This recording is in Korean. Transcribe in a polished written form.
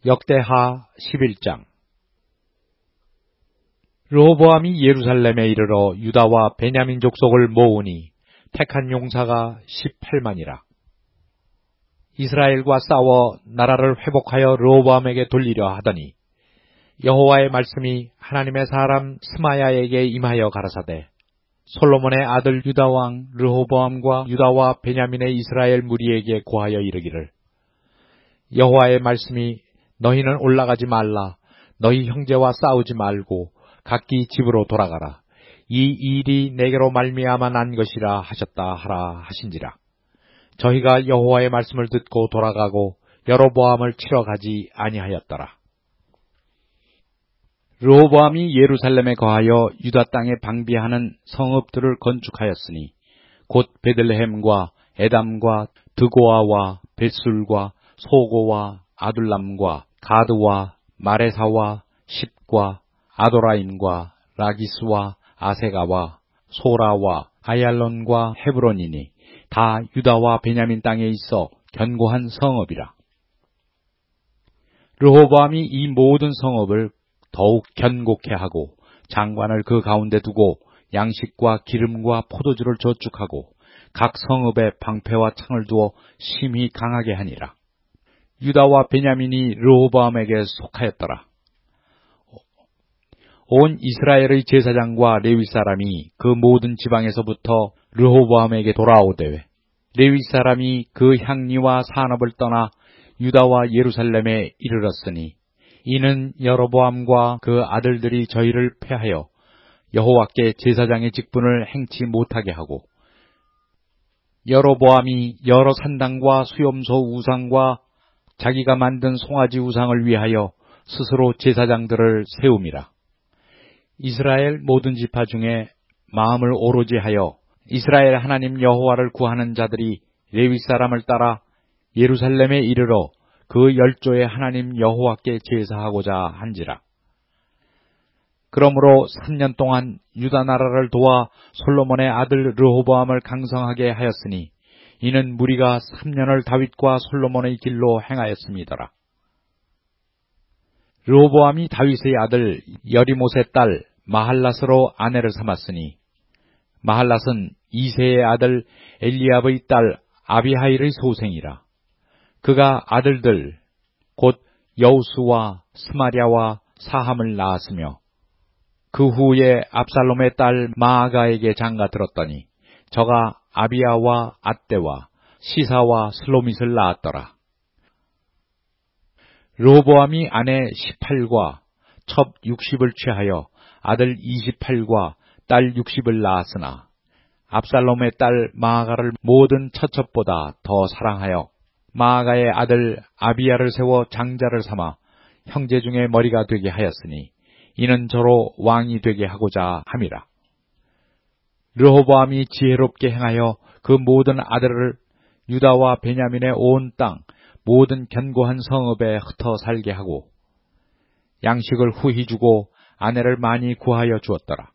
역대하 11장. 르호보암이 예루살렘에 이르러 유다와 베냐민 족속을 모으니 택한 용사가 18만이라. 이스라엘과 싸워 나라를 회복하여 르호보암에게 돌리려 하더니 여호와의 말씀이 하나님의 사람 스마야에게 임하여 가라사대, 솔로몬의 아들 유다 왕 르호보암과 유다와 베냐민의 이스라엘 무리에게 고하여 이르기를, 여호와의 말씀이 너희는 올라가지 말라. 너희 형제와 싸우지 말고 각기 집으로 돌아가라. 이 일이 내게로 말미암아 난 것이라 하셨다 하라 하신지라. 저희가 여호와의 말씀을 듣고 돌아가고 여로보암을 치러 가지 아니하였더라. 르호보암이 예루살렘에 거하여 유다 땅에 방비하는 성읍들을 건축하였으니 곧 베들레헴과 에담과 드고아와 벳술과 소고와 아둘람과 가드와 마레사와 십과 아도라임과 라기스와 아세가와 소라와 아얄론과 헤브론이니 다 유다와 베냐민 땅에 있어 견고한 성읍이라. 르호보암이 이 모든 성읍을 더욱 견고케 하고 장관을 그 가운데 두고 양식과 기름과 포도주를 저축하고 각 성읍에 방패와 창을 두어 심히 강하게 하니라. 유다와 베냐민이 르호보암에게 속하였더라. 온 이스라엘의 제사장과 레위 사람이 그 모든 지방에서부터 르호보암에게 돌아오되 레위 사람이 그 향리와 산업을 떠나 유다와 예루살렘에 이르렀으니 이는 여로보암과 그 아들들이 저희를 패하여 여호와께 제사장의 직분을 행치 못하게 하고 여로보암이 여러 산당과 수염소 우상과 자기가 만든 송아지 우상을 위하여 스스로 제사장들을 세움이라. 이스라엘 모든 지파 중에 마음을 오로지 하여 이스라엘 하나님 여호와를 구하는 자들이 레위 사람을 따라 예루살렘에 이르러 그 열조의 하나님 여호와께 제사하고자 한지라. 그러므로 3년 동안 유다 나라를 도와 솔로몬의 아들 르호보암을 강성하게 하였으니 이는 무리가 3년을 다윗과 솔로몬의 길로 행하였음이더라. 르호보암이 다윗의 아들 여리못의 딸 마할랏으로 아내를 삼았으니 마할랏은 이새의 아들 엘리압의 딸 아비하일의 소생이라. 그가 아들들 곧 여우수와 스마랴와 사함을 낳았으며 그 후에 압살롬의 딸 마아가에게 장가 들었더니 저가 아비야와 앗대와 시사와 슬로밋을 낳았더라. 르호보암이 아내 18과 첩 60을 취하여 아들 28과 딸 60을 낳았으나 압살롬의 딸 마아가를 모든 처첩보다 더 사랑하여 마아가의 아들 아비야를 세워 장자를 삼아 형제 중에 머리가 되게 하였으니 이는 저로 왕이 되게 하고자 함이라. 르호보암이 지혜롭게 행하여 그 모든 아들을 유다와 베냐민의 온 땅 모든 견고한 성읍에 흩어 살게 하고 양식을 후히 주고 아내를 많이 구하여 주었더라.